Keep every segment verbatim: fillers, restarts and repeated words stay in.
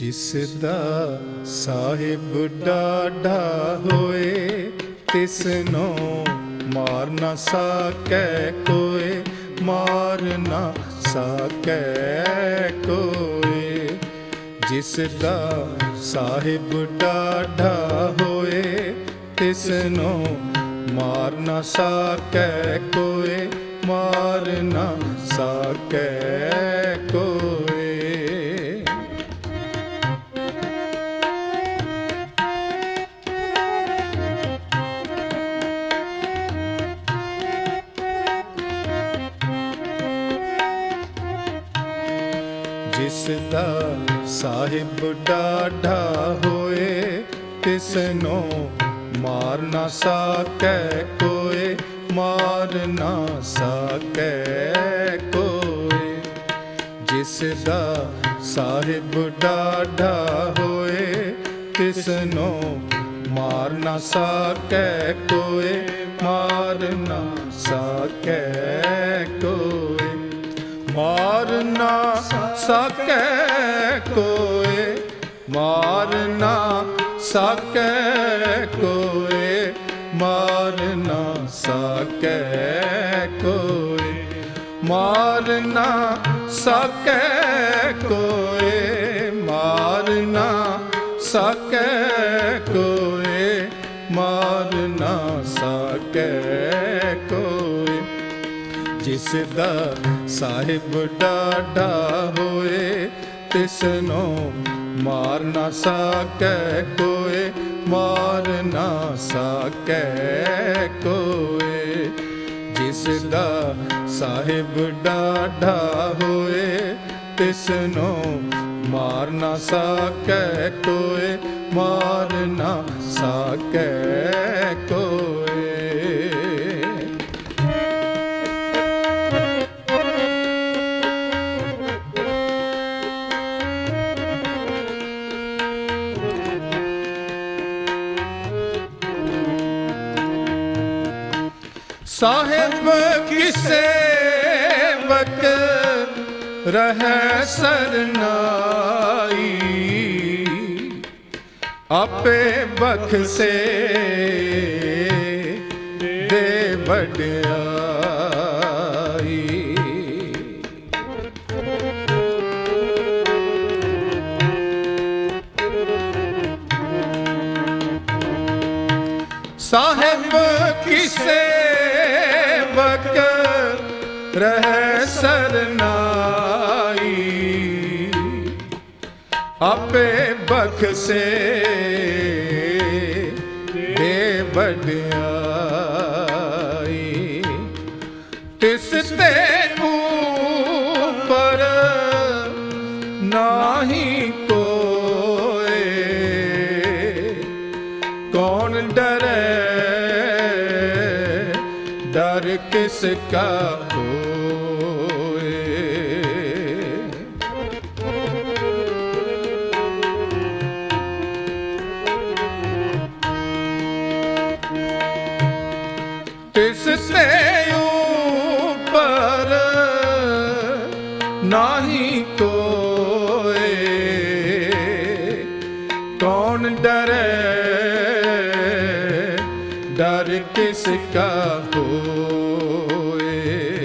ਜਿਸ ਦਾ ਸਾਹਿਬ ਡਾਢਾ ਹੋਏ, ਤਿਸਨੋਂ ਮਾਰ ਨਾ ਸਕੈ ਕੋਇ, ਮਾਰ ਨਾ ਸਕੈ ਕੋਇ। ਜਿਸ ਦਾ ਸਾਹਿਬ ਡਾਢਾ ਹੋਏ, ਤਿਸਨੋਂ ਮਾਰ ਨਾ ਸਕੈ ਕੋਇ, ਮਾਰ ਨਾ ਸਕੈ ਕੋਇ। ਜਿਸ ਦਾ ਸਾਹਿਬ ਡਾਢਾ ਹੋਏ, ਤਿਸਨੋਂ ਮਾਰ ਨਾ ਸਕੈ ਕੋਇ, ਮਾਰ ਨਾ ਸਕੈ ਕੋਇ। ਜਿਸ ਦਾ ਸਾਹਿਬ ਡਾਢਾ ਹੋਏ, ਤਿਸਨੋਂ ਮਾਰ ਨਾ ਸਕੈ ਕੋਇ, ਮਾਰ ਨਾ ਸਕੈ ਕੋਇ। ਮਾਰ ਨਾ ਸਕੈ ਕੋਇ, ਮਾਰ ਨਾ ਸਕੈ ਕੋਇ, ਮਾਰ ਨਾ ਸਕੈ ਕੋਇ। ਮਾਰ ਨਾ ਸਕੈ ਕੋਇ, ਮਾਰ ਨਾ ਸਕੈ ਕੋਇ, ਮਾਰ ਨਾ ਸਕੈ ਕੋਇ। ਜਿਸ ਦਾ ਸਾਹਿਬ ਡਾਢਾ ਹੋਏ, ਤਿਸਨੋਂ ਮਾਰ ਨਾ ਸਕੈ ਕੋਇ, ਮਾਰ ਨਾ ਸਕੈ ਕੋਇ। ਜਿਸ ਦਾ ਸਾਹਿਬ ਡਾਢਾ ਹੋਏ, ਤਿਸਨੋਂ ਮਾਰ ਨਾ ਸਕੈ ਕੋਇ, ਮਾਰ ਨਾ ਸਕੈ ਕੋਇ। ਸਾਹਿਬ ਕੀ ਸੇਵਕ ਰਹੈ ਸਰਨਾਈ, ਆਪੇ ਬਖਸ਼ੇ ਦੇ ਵਡਿਆਈ। ਸਾਹਿਬ ਕੀ ਸੇਵਕ ਰਹੈ ਸਰਨਾਈ, ਆਪੇ ਬਖਸ਼ੇ ਦੇ ਵਡਿਆਈ। ਤਿਸ ਤੇ ਉਪਰ ਨਾਹੀ ਕੋਇ, ਕੌਣ ਡਰੈ ਡਰ ਕਿਸ ਕਾ ਹੋਏ। ਤਿਸ ਤੇ ਉਪਰ ਨਾਹੀ ਕੋਇ, ਕੌਣ ਡਰੈ ਡਰ ਕਿਸ ਕਾ ਹੋਏ।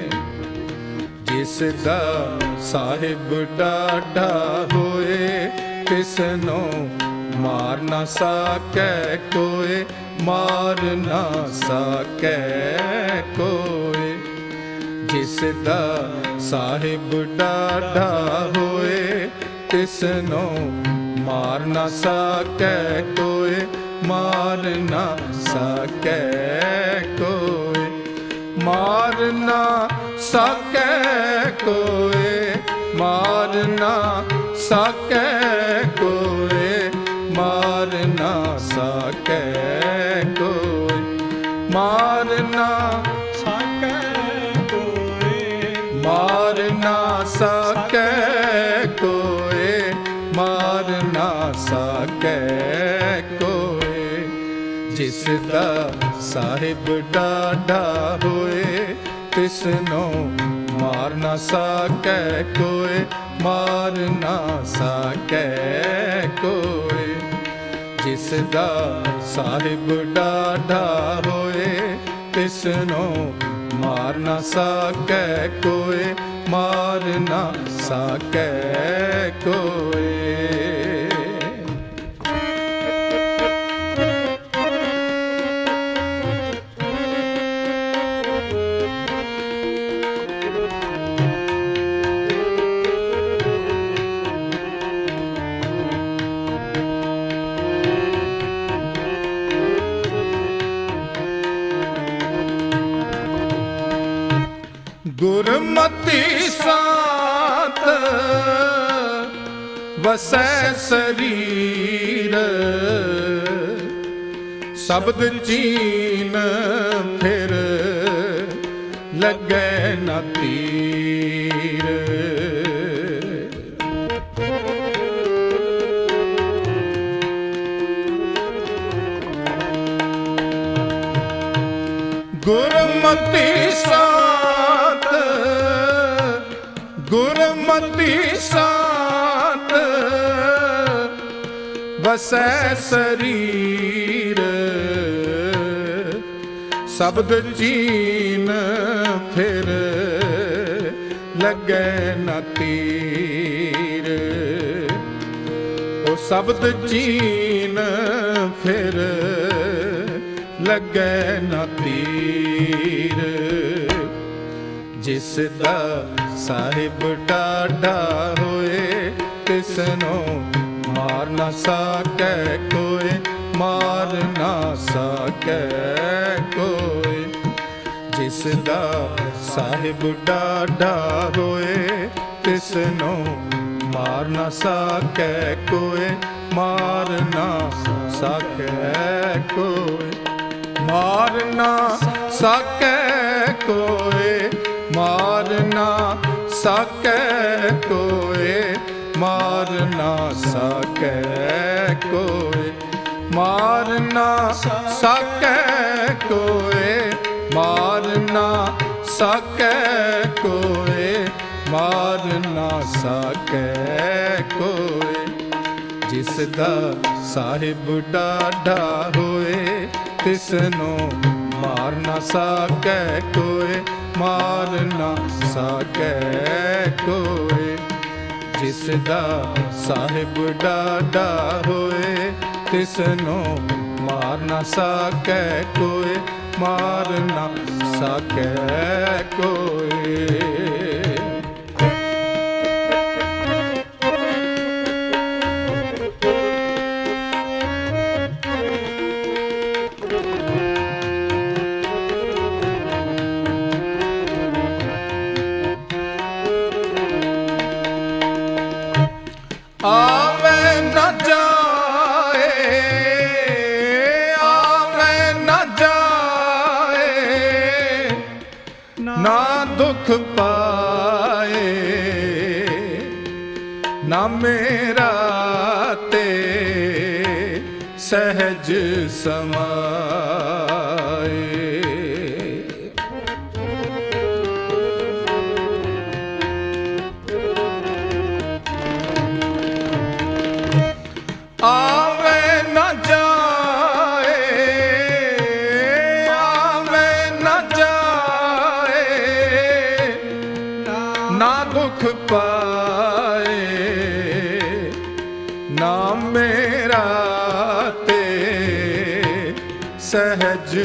ਜਿਸ ਦਾ ਸਾਹਿਬ ਡਾਢਾ ਹੋਏ, ਤਿਸਨੋਂ ਮਾਰ ਨਾ ਸਕੈ ਕੋਇ, ਮਾਰ ਨਾ ਸਕੈ ਕੋਇ। ਜਿਸ ਦਾ ਸਾਹਿਬ ਡਾਢਾ ਹੋਏ, ਤਿਸਨੋਂ ਮਾਰ ਨਾ ਸਕੈ ਕੋਇ, ਮਾਰ ਨਾ ਸਕੈ ਕੋਇ। ਮਾਰ ਨਾ ਸਕੈ ਕੋਇ, ਮਾਰ ਨਾ ਸਕੈ ਕੋਇ, ਮਾਰ ਨਾ ਸਕੈ ਕੋਇ। ਮਾਰ ਨਾ ਸਕੈ ਕੋਇ, ਮਾਰ ਨਾ ਸਕੈ ਕੋਇ, ਮਾਰ ਨਾ ਸਕੈ ਕੋਇ। ਜਿਸ ਦਾ ਸਾਹਿਬ ਡਾਢਾ ਹੋਏ, ਤਿਸਨੋਂ ਮਾਰ ਨਾ ਸਕੈ ਕੋਇ, ਮਾਰ ਨਾ ਸਕੈ ਕੋਇ। ਜਿਸ ਦਾ ਸਾਹਿਬ ਡਾਢਾ ਹੋਏ ਤਿਸਨੂੰ ਮਾਰ ਨਾ ਸਕੈ ਕੋਇ, ਮਾਰ ਨਾ ਸਕੈ ਕੋਇ। ਗੁਰਮਤਿ ਸਾਤ ਵਸੈ ਸਰੀਰ, ਸ਼ਬਦ ਚੀਨ ਫਿਰ ਲੱਗੈ ਨਾ ਤੀਰ। ਗੁਰਮਤਿ ਸਾਤ ਗੁਰਮਤਿ ਸਾਤ ਵਸੈ ਸਰੀਰ, ਸ਼ਬਦ ਚੀਨ ਫਿਰ ਲੱਗੈ ਨਾ ਤੀਰ। ਉਹ ਸ਼ਬਦ ਚੀਨ ਫਿਰ ਲੱਗੈ ਨਾ ਤੀਰ। ਜਿਸ ਦਾ ਸਾਹਿਬ ਡਾਢਾ ਹੋਏ ਤਿਸਨੂੰ ਮਾਰ ਨਾ ਸਕੈ ਕੋਇ, ਮਾਰ ਨਾ ਸਕੈ ਕੋਇ। ਜਿਸ ਦਾ ਸਾਹਿਬ ਡਾਢਾ ਹੋਏ ਤਿਸਨੂੰ ਮਾਰ ਨਾ ਸਕੈ ਕੋਇ, ਮਾਰ ਨਾ ਸਕੈ ਕੋਇ। ਮਾਰ ਨਾ ਸਕੈ ਕੋਇ, ਮਾਰ ਨਾ ਸਕੈ ਕੋਇ, ਮਾਰ ਨਾ ਸਕੈ ਕੋਇ। ਮਾਰ ਨਾ ਸਕੈ ਕੋਇ, ਮਾਰ ਨਾ ਸਕੈ ਕੋਇ, ਮਾਰ ਨਾ ਸਕੈ ਕੋਇ। ਜਿਸ ਦਾ ਸਾਹਿਬ ਡਾਢਾ ਹੋਏ ਤਿਸਨੂੰ ਮਾਰ ਨਾ ਸਕੈ ਕੋਇ, ਮਾਰ ਨਾ ਸਕੈ ਕੋਇ। ਜਿਸ ਦਾ ਸਾਹਿਬ ਡਾਢਾ ਹੋਏ ਤਿਸਨੂੰ ਮਾਰ ਨਾ ਸਕੈ ਕੋਇ, ਮਾਰ ਨਾ ਸਕੈ ਕੋਇ। ਆਵੇ ਨਾ ਜਾਏ, ਆਵੇ ਨਾ ਜਾਏ, ਨਾ ਦੁੱਖ ਪਾਏ, ਨਾ ਮੇਰਾ ਤੇ ਸਹਿਜ ਸਮਾਏ। ਆਵੇ ਨਾ ਜਾਏ, ਆਵੇ ਨਾ ਜਾਏ, ਨਾ ਦੁੱਖ ਪਾਏ, ਨਾ ਮੇਰਾ ਤੇ ਸਹਿਜ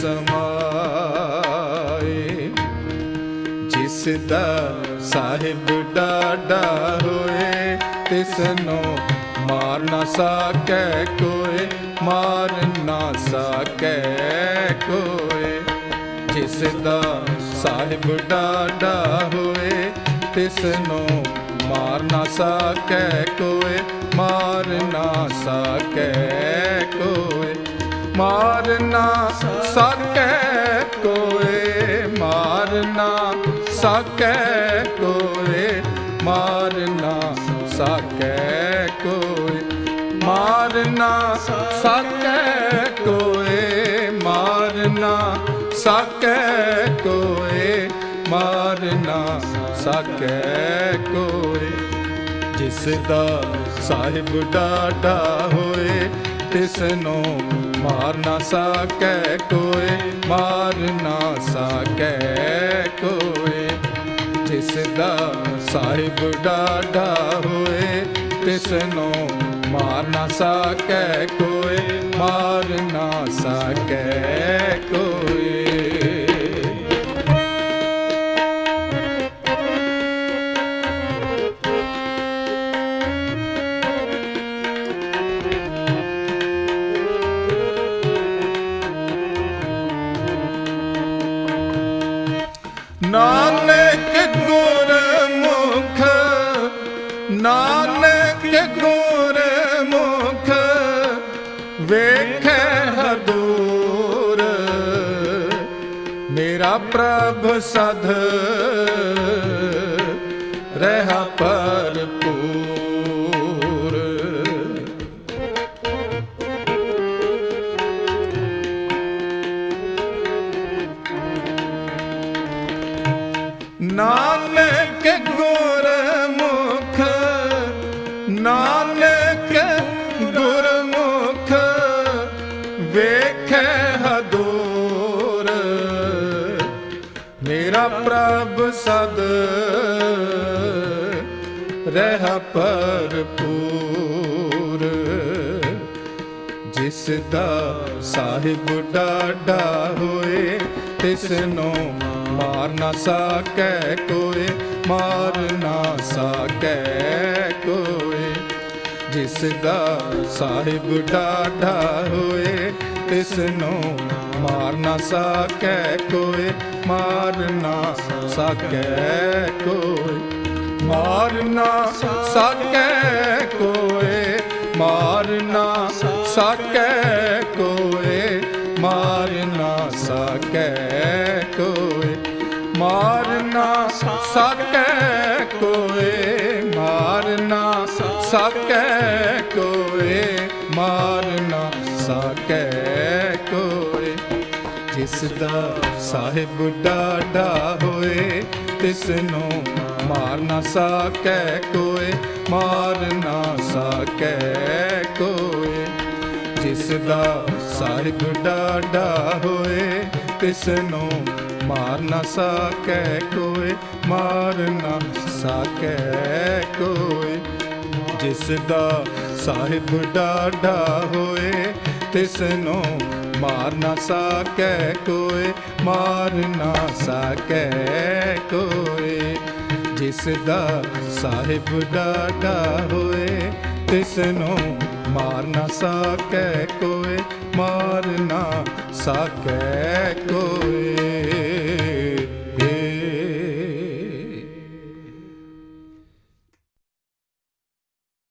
ਸਮਾਏ। ਜਿਸ ਦਾ ਸਾਹਿਬ ਡਾਢਾ ਹੋਏ ਤਿਸਨੂੰ ਮਾਰ ਨਾ ਸਕੈ ਕੋਇ, ਮਾਰ ਨਾ ਸਕੈ ਕੋਇ। ਜਿਸ ਦਾ ਸਾਹਿਬ ਡਾਢਾ ਹੋਏ ਤਿਸਨੂੰ ਮਾਰ ਨਾ ਸਕੈ ਕੋਇ, ਮਾਰ ਨਾ ਸਕੈ ਕੋਇ। ਮਾਰ ਨਾ ਸਕੈ ਕੋਇ, ਮਾਰ ਨਾ ਸਕੈ ਕੋਇ, ਮਾਰ ਨਾ ਸਕੈ ਕੋਇ। ਮਾਰ ਨਾ ਸਕੈ ਕੋਇ, ਮਾਰ ਨਾ ਸਕੈ ਕੋਇ, ਮਾਰ ਨਾ ਸਕੈ ਕੋਇ। ਜਿਸ ਦਾ ਸਾਹਿਬ ਡਾਢਾ ਹੋਏ ਤਿਸ ਨੂੰ ਮਾਰ ਨਾ ਸਕੈ ਕੋਇ, ਮਾਰ ਨਾ ਸਕੈ ਕੋਇ। ਜਿਸ ਦਾ ਸਾਹਿਬ ਡਾਢਾ ਹੋਏ ਤਿਸ ਨੂੰ ਮਾਰ ਨਾ ਸਕੈ ਕੋਇ, ਮਾਰ ਨਾ ਸਕੈ ਕੋਇ। ਨਾਨਕ ਗੁਰਮੁਖ, ਨਾਨਕ ਗੁਰਮੁਖ ਵੇਖੈ ਹਦੂਰ, ਮੇਰਾ ਪ੍ਰਭ ਸਧ ਰਹਾ ਭਰਪੂਰ। ਨਾਨਕ ਗੁਰਮੁਖ, ਨਾਨਕ ਗੁਰਮੁਖ ਵੇਖੈ ਹਦੂਰ, ਮੇਰਾ ਪ੍ਰਭ ਸਦ ਰਹਿ ਭਰਪੂਰ। ਜਿਸ ਦਾ ਸਾਹਿਬ ਡਾਢਾ ਹੋਏ ਤਿਸ ਨੂੰ ਮਾਰ ਨਾ ਸਕੈ ਕੋਇ, ਮਾਰ ਨਾ ਸਕੈ ਕੋਇ। ਜਿਸ ਦਾ ਸਾਹਿਬ ਡਾਢਾ ਹੋਏ ਤਿਸ ਨੂੰ ਮਾਰ ਨਾ ਸਕੈ ਕੋਇ, ਮਾਰ ਨਾ ਸਕੈ ਕੋਇ। ਮਾਰ ਨਾ ਸਕੈ ਕੋਇ, ਮਾਰ ਨਾ ਸਕੈ ਕੋਇ, ਮਾਰ ਨਾ ਸਕੈ ਕੋਇ। ਮਾਰ ਨਾ ਸਕੈ ਕੋਇ, ਮਾਰ ਨਾ ਸਕੈ ਕੋਇ, ਮਾਰ ਨਾ ਸਕੈ ਕੋਇ। ਜਿਸ ਦਾ ਸਾਹਿਬ ਡਾਢਾ ਹੋਏ ਤਿਸ ਨੂੰ ਮਾਰ ਨਾ ਸਕੈ ਕੋਇ, ਮਾਰ ਨਾ ਸਕੈ ਕੋਇ। ਜਿਸ ਦਾ ਸਾਹਿਬ ਡਾਢਾ ਹੋਏ ਤਿਸ ਨੂੰ ਮਾਰ ਨਾ ਸਕੈ ਕੋਇ, ਮਾਰ ਨਾ ਸਕੈ ਕੋਇ। ਜਿਸ ਦਾ ਸਾਹਿਬ ਡਾਢਾ ਹੋਏ ਤਿਸ ਨੂੰ ਮਾਰ ਨਾ ਸਕੈ ਕੋਇ, ਮਾਰ ਨਾ ਸਕੈ ਕੋਇ। ਜਿਸ ਦਾ ਸਾਹਿਬ ਡਾਢਾ ਹੋਏ ਤਿਸ ਨੂੰ ਮਾਰ ਨਾ ਸਕੈ ਕੋਇ, ਮਾਰ ਨਾ ਸਕੈ ਕੋਇ।